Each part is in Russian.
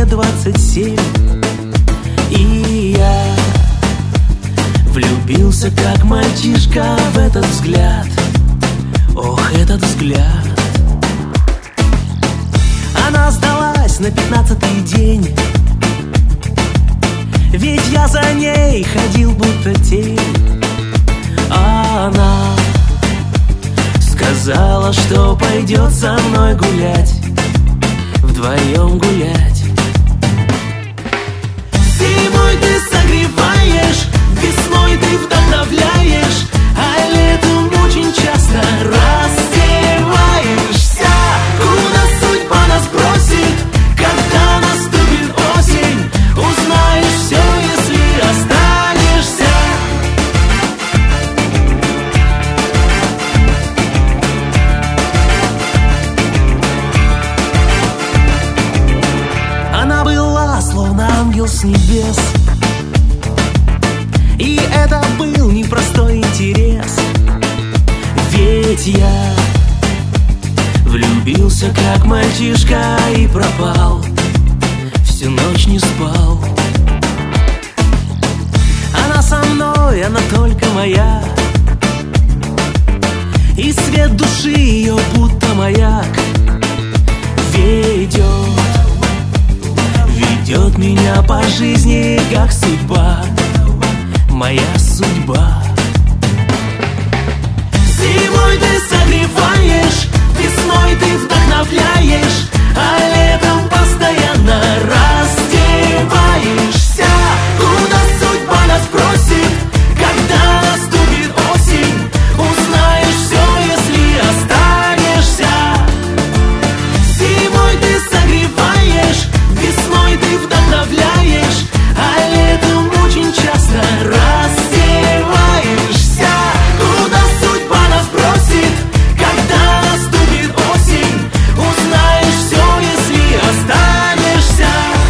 мне 27, и я влюбился, как мальчишка, в этот взгляд. Ох, этот взгляд. Она сдалась на 15-й день, ведь я за ней ходил будто тень. А она сказала, что пойдет со мной гулять, вдвоем гулять. Зимой ты согреваешь, весной ты вдохновляешь, а летом очень часто раздеваешься. Куда судьба нас бросит, когда наступит осень, узнаешь все, если останешься. Она была словно ангел с небес, и это был непростой интерес. Ведь я влюбился, как мальчишка, и пропал, всю ночь не спал. Она со мной, она только моя, и свет души ее будто маяк ведет меня по жизни, как судьба, моя судьба. Зимой ты согреваешь, весной ты вдохновляешь, а летом постоянно раздеваешься. Куда судьба нас бросит, когда наступит осень, узнаешь все, если останешься. Зимой ты согреваешь, весной ты вдохновляешь, а летом очень часто раздеваешься. Куда судьба нас бросит, когда наступит осень, узнаешь все, если останешься.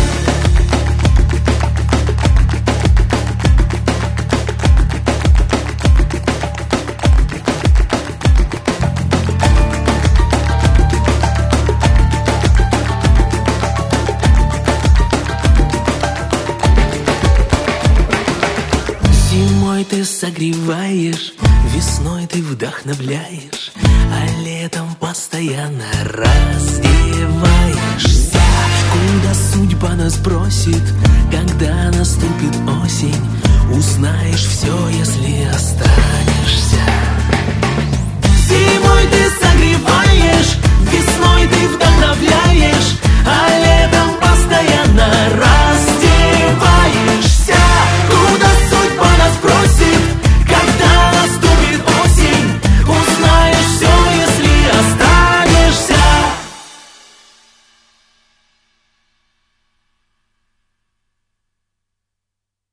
Зимой ты согреваешь, весной ты вдохновляешь, а летом постоянно раздеваешься. Куда судьба нас бросит, когда наступит осень, узнаешь все, если останешься.